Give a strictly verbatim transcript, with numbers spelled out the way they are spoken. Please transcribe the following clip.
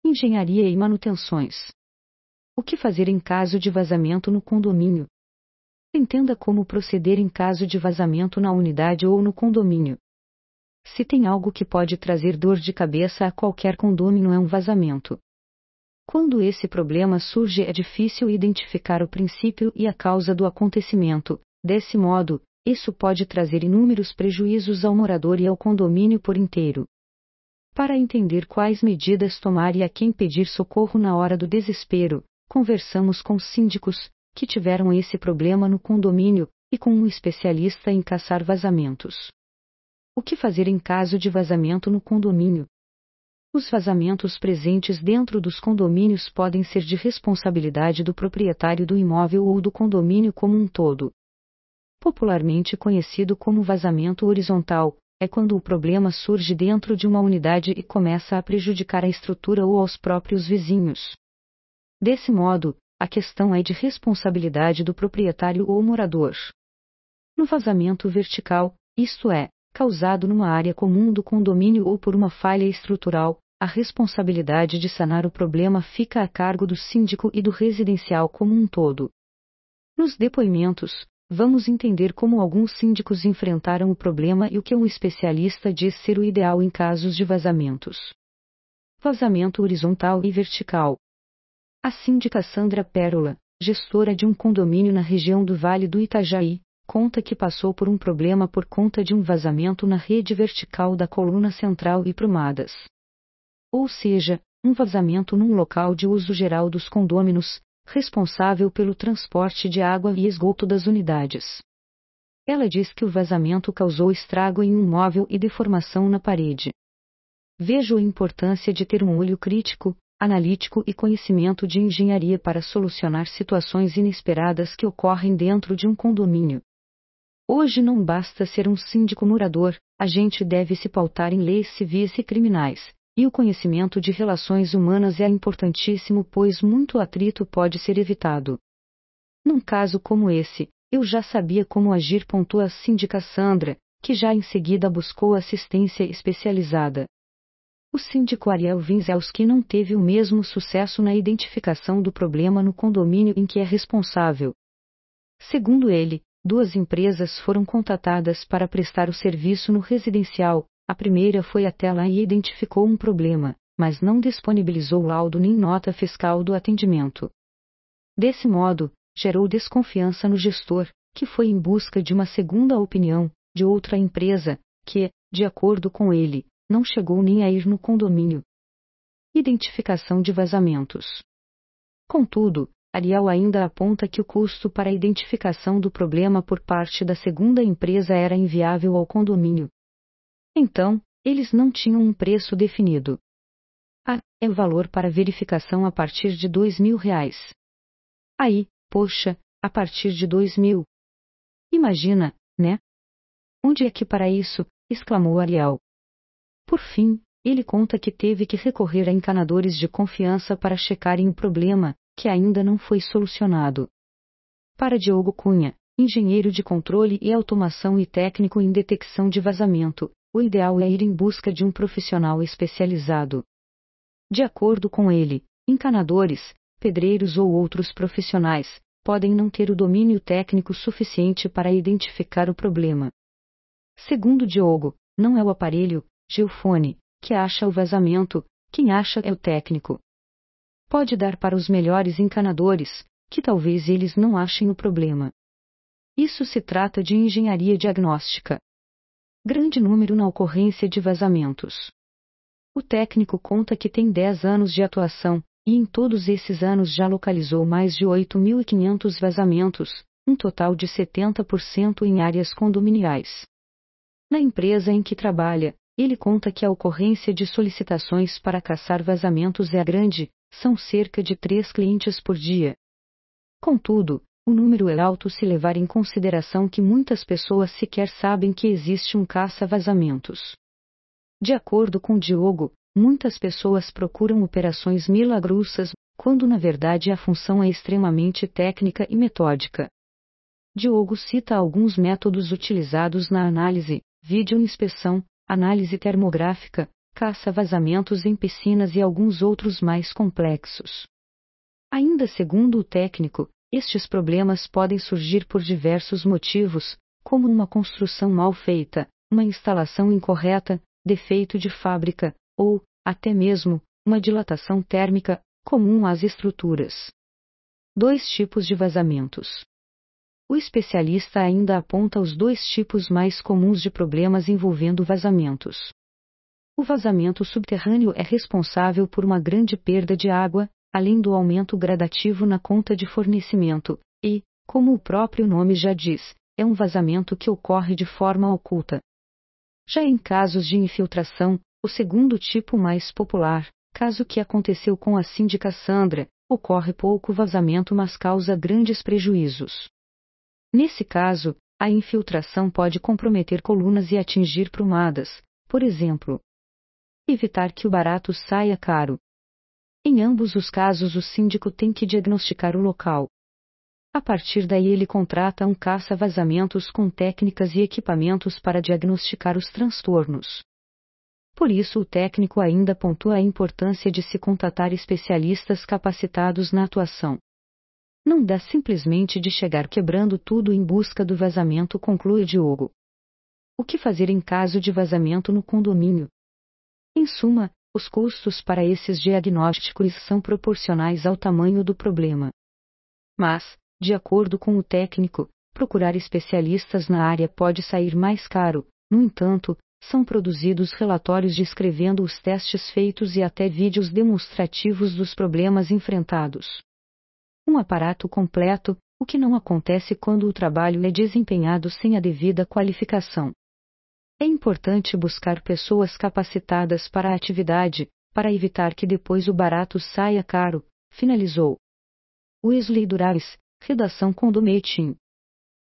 Engenharia e manutenções. O que fazer em caso de vazamento no condomínio? Entenda como proceder em caso de vazamento na unidade ou no condomínio. Se tem algo que pode trazer dor de cabeça a qualquer condomínio é um vazamento. Quando esse problema surge é difícil identificar o princípio e a causa do acontecimento. Desse modo, isso pode trazer inúmeros prejuízos ao morador e ao condomínio por inteiro. Para entender quais medidas tomar e a quem pedir socorro na hora do desespero, conversamos com síndicos que tiveram esse problema no condomínio e com um especialista em caçar vazamentos. O que fazer em caso de vazamento no condomínio? Os vazamentos presentes dentro dos condomínios podem ser de responsabilidade do proprietário do imóvel ou do condomínio como um todo. Popularmente conhecido como vazamento horizontal, é quando o problema surge dentro de uma unidade e começa a prejudicar a estrutura ou aos próprios vizinhos. Desse modo, a questão é de responsabilidade do proprietário ou morador. No vazamento vertical, isto é, causado numa área comum do condomínio ou por uma falha estrutural, a responsabilidade de sanar o problema fica a cargo do síndico e do residencial como um todo. Nos depoimentos, vamos entender como alguns síndicos enfrentaram o problema e o que um especialista diz ser o ideal em casos de vazamentos. Vazamento horizontal e vertical. A síndica Sandra Pérola, gestora de um condomínio na região do Vale do Itajaí, conta que passou por um problema por conta de um vazamento na rede vertical da coluna central e prumadas. Ou seja, um vazamento num local de uso geral dos condôminos, responsável pelo transporte de água e esgoto das unidades. Ela diz que o vazamento causou estrago em um móvel e deformação na parede. Vejo a importância de ter um olho crítico, analítico e conhecimento de engenharia para solucionar situações inesperadas que ocorrem dentro de um condomínio. Hoje não basta ser um síndico morador, a gente deve se pautar em leis civis e criminais, e o conhecimento de relações humanas é importantíssimo pois muito atrito pode ser evitado. Num caso como esse, eu já sabia como agir, pontua a síndica Sandra, que já em seguida buscou assistência especializada. O síndico Ariel Vinzelski não teve o mesmo sucesso na identificação do problema no condomínio em que é responsável. Segundo ele, duas empresas foram contatadas para prestar o serviço no residencial. A primeira foi até lá e identificou um problema, mas não disponibilizou laudo nem nota fiscal do atendimento. Desse modo, gerou desconfiança no gestor, que foi em busca de uma segunda opinião, de outra empresa, que, de acordo com ele, não chegou nem a ir no condomínio. Identificação de vazamentos. Contudo, Ariel ainda aponta que o custo para a identificação do problema por parte da segunda empresa era inviável ao condomínio. Então, eles não tinham um preço definido. Ah, é o valor para verificação a partir de dois mil reais. Aí, poxa, a partir de dois mil. Imagina, né? Onde é que para isso? Exclamou Ariel. Por fim, ele conta que teve que recorrer a encanadores de confiança para checarem o problema, que ainda não foi solucionado. Para Diogo Cunha, engenheiro de controle e automação e técnico em detecção de vazamento, o ideal é ir em busca de um profissional especializado. De acordo com ele, encanadores, pedreiros ou outros profissionais podem não ter o domínio técnico suficiente para identificar o problema. Segundo Diogo, não é o aparelho, geofone, que acha o vazamento, quem acha é o técnico. Pode dar para os melhores encanadores, que talvez eles não achem o problema. Isso se trata de engenharia diagnóstica. Grande número na ocorrência de vazamentos. O técnico conta que tem dez anos de atuação, e em todos esses anos já localizou mais de oito mil e quinhentos vazamentos, um total de setenta por cento em áreas condominiais. Na empresa em que trabalha, ele conta que a ocorrência de solicitações para caçar vazamentos é grande, são cerca de três clientes por dia. Contudo, o número é alto se levar em consideração que muitas pessoas sequer sabem que existe um caça-vazamentos. De acordo com Diogo, muitas pessoas procuram operações milagrosas, quando na verdade a função é extremamente técnica e metódica. Diogo cita alguns métodos utilizados na análise, videoinspeção, análise termográfica, caça-vazamentos em piscinas e alguns outros mais complexos. Ainda segundo o técnico, estes problemas podem surgir por diversos motivos, como uma construção mal feita, uma instalação incorreta, defeito de fábrica, ou, até mesmo, uma dilatação térmica, comum às estruturas. Dois tipos de vazamentos. O especialista ainda aponta os dois tipos mais comuns de problemas envolvendo vazamentos. O vazamento subterrâneo é responsável por uma grande perda de água, além do aumento gradativo na conta de fornecimento, e, como o próprio nome já diz, é um vazamento que ocorre de forma oculta. Já em casos de infiltração, o segundo tipo mais popular, caso que aconteceu com a síndica Sandra, ocorre pouco vazamento mas causa grandes prejuízos. Nesse caso, a infiltração pode comprometer colunas e atingir prumadas, por exemplo. Evitar que o barato saia caro. Em ambos os casos o síndico tem que diagnosticar o local. A partir daí ele contrata um caça-vazamentos com técnicas e equipamentos para diagnosticar os transtornos. Por isso o técnico ainda pontua a importância de se contatar especialistas capacitados na atuação. Não dá simplesmente de chegar quebrando tudo em busca do vazamento, conclui Diogo. O que fazer em caso de vazamento no condomínio? Em suma, os custos para esses diagnósticos são proporcionais ao tamanho do problema. Mas, de acordo com o técnico, procurar especialistas na área pode sair mais caro. No entanto, são produzidos relatórios descrevendo os testes feitos e até vídeos demonstrativos dos problemas enfrentados. Um aparato completo, o que não acontece quando o trabalho é desempenhado sem a devida qualificação. É importante buscar pessoas capacitadas para a atividade, para evitar que depois o barato saia caro, finalizou. Wesley Durares, redação Condometim.